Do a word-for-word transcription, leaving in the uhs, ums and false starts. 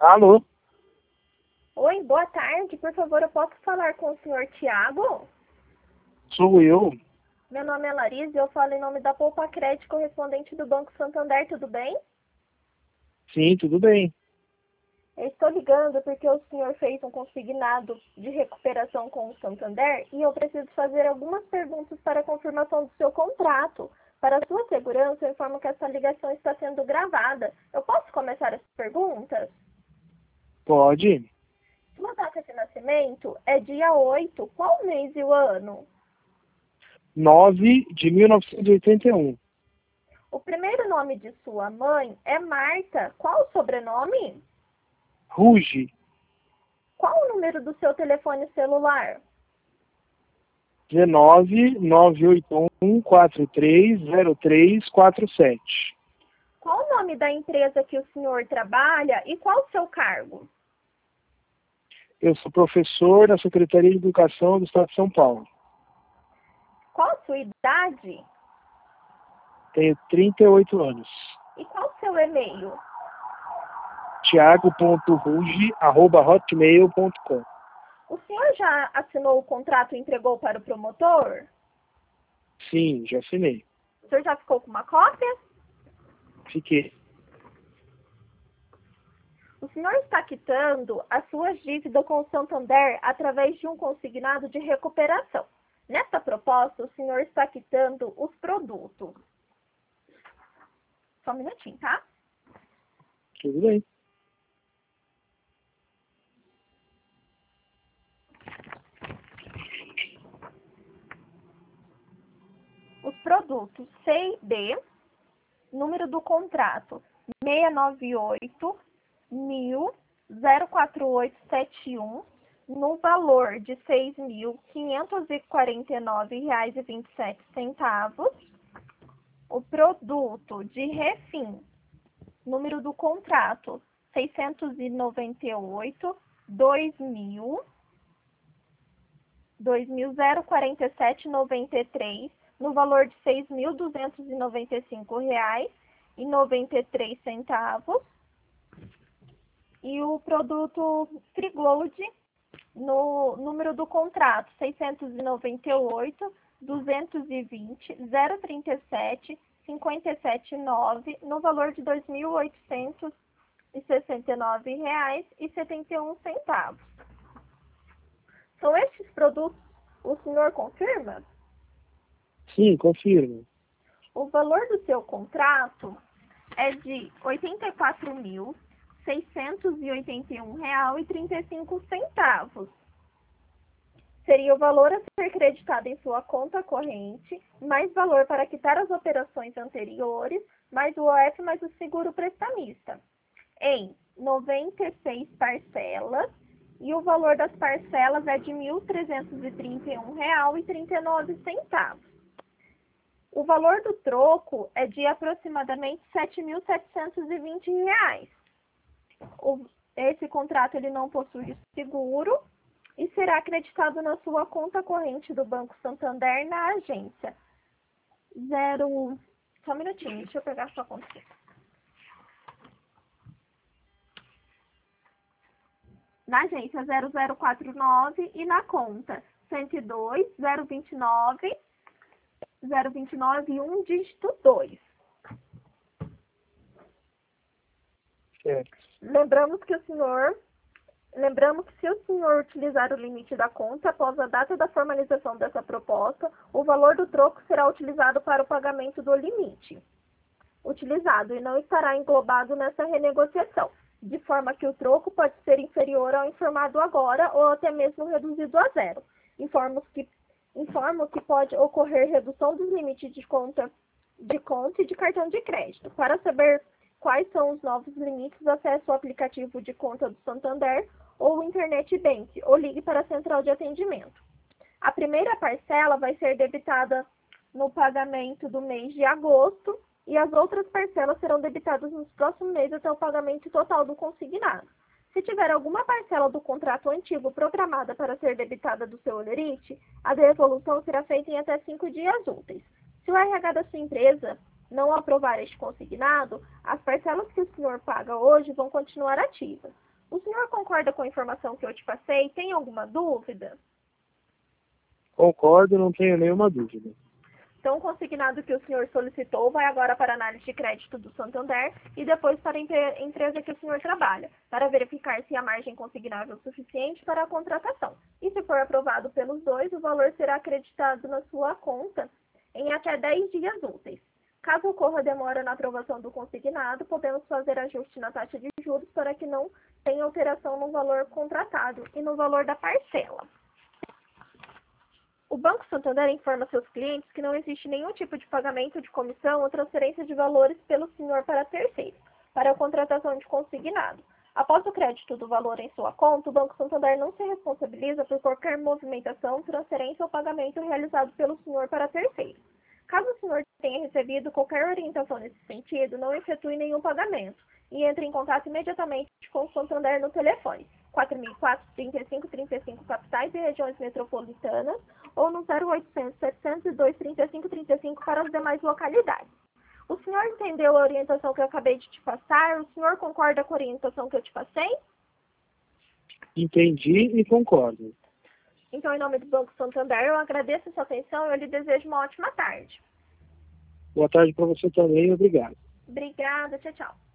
Alô? Oi, boa tarde. Por favor, eu posso falar com o senhor Tiago? Sou eu. Meu nome é Larissa e eu falo em nome da Poupa Crédito, correspondente do Banco Santander, tudo bem? Sim, tudo bem. Eu estou ligando porque o senhor fez um consignado de recuperação com o Santander e eu preciso fazer algumas perguntas para a confirmação do seu contrato. Para a sua segurança, eu informo que essa ligação está sendo gravada. Eu posso começar as perguntas? Pode. Sua data de nascimento é dia oito. Qual o mês e o ano? nove de mil novecentos e oitenta e um. O primeiro nome de sua mãe é Marta. Qual o sobrenome? Ruge. Qual o número do seu telefone celular? dezenove, nove oito um, quatro três zero três quatro sete. Qual o nome da empresa que o senhor trabalha e qual o seu cargo? Eu sou professor da Secretaria de Educação do Estado de São Paulo. Qual a sua idade? Tenho trinta e oito anos. E qual o seu e-mail? tiago ponto ruge arroba hotmail ponto com. O senhor já assinou o contrato e entregou para o promotor? Sim, já assinei. O senhor já ficou com uma cópia? Fiquei. O senhor está quitando as suas dívidas com o Santander através de um consignado de recuperação. Nesta proposta, o senhor está quitando os produtos. Só um minutinho, tá? Tudo bem. Os produtos C e D, número do contrato seiscentos e noventa e oito mil zero quatro oito sete um, no valor de seis mil quinhentos e quarenta e nove reais e vinte e sete centavos. O produto de refim, número do contrato seiscentos e noventa e oito, dois mil, dois mil zero quarenta e sete reais e noventa e três centavos, no valor de seis mil duzentos e noventa e cinco reais e noventa e três centavos. E o produto Frigload, no número do contrato seiscentos e noventa e oito, duzentos e vinte, zero trinta e sete, cinquenta e sete nove, no valor de dois mil oitocentos e sessenta e nove reais e setenta e um centavos. São estes produtos, o senhor confirma? Sim, confirmo. O valor do seu contrato é de oitenta e quatro mil seiscentos e oitenta e um reais e trinta e cinco centavos. Seria o valor a ser creditado em sua conta corrente, mais valor para quitar as operações anteriores, mais o O F mais o seguro prestamista, em noventa e seis parcelas, e o valor das parcelas é de mil trezentos e trinta e um reais e trinta e nove centavos. O valor do troco é de aproximadamente sete mil setecentos e vinte reais. O, esse contrato ele não possui seguro e será acreditado na sua conta corrente do Banco Santander na agência. Zero... Só um minutinho, deixa eu pegar a sua conta. Na agência zero zero quatro nove e na conta cento e dois, zero vinte e nove, zero vinte e nove e um dígito dois. Certo. Lembramos que o senhor, lembramos que se o senhor utilizar o limite da conta após a data da formalização dessa proposta, o valor do troco será utilizado para o pagamento do limite utilizado e não estará englobado nessa renegociação, de forma que o troco pode ser inferior ao informado agora ou até mesmo reduzido a zero. Informo que, informo que pode ocorrer redução dos limites de conta, de conta e de cartão de crédito. Para saber quais são os novos limites, acesse o aplicativo de conta do Santander ou o Internet Bank, ou ligue para a central de atendimento. A primeira parcela vai ser debitada no pagamento do mês de agosto e as outras parcelas serão debitadas nos próximos meses até o pagamento total do consignado. Se tiver alguma parcela do contrato antigo programada para ser debitada do seu holerite, a devolução será feita em até cinco dias úteis. Se o R H da sua empresa não aprovar este consignado, as parcelas que o senhor paga hoje vão continuar ativas. O senhor concorda com a informação que eu te passei? Tem alguma dúvida? Concordo, não tenho nenhuma dúvida. Então, o consignado que o senhor solicitou vai agora para a análise de crédito do Santander e depois para a empre- empresa que o senhor trabalha, para verificar se a margem consignável é suficiente para a contratação. E se for aprovado pelos dois, o valor será acreditado na sua conta em até dez dias úteis. Caso ocorra demora na aprovação do consignado, podemos fazer ajuste na taxa de juros para que não tenha alteração no valor contratado e no valor da parcela. O Banco Santander informa seus clientes que não existe nenhum tipo de pagamento de comissão ou transferência de valores pelo senhor para terceiros, para a contratação de consignado. Após o crédito do valor em sua conta, o Banco Santander não se responsabiliza por qualquer movimentação, transferência ou pagamento realizado pelo senhor para terceiros. Caso o senhor tenha recebido qualquer orientação nesse sentido, não efetue nenhum pagamento e entre em contato imediatamente com o Santander no telefone quatro mil e quatro, trinta e cinco, trinta e cinco capitais e regiões metropolitanas ou no zero oitocentos, setecentos e dois, trinta e cinco, trinta e cinco para as demais localidades. O senhor entendeu a orientação que eu acabei de te passar? O senhor concorda com a orientação que eu te passei? Entendi e concordo. Então, em nome do Banco Santander, eu agradeço a sua atenção e eu lhe desejo uma ótima tarde. Boa tarde para você também, obrigado. Obrigada, tchau, tchau.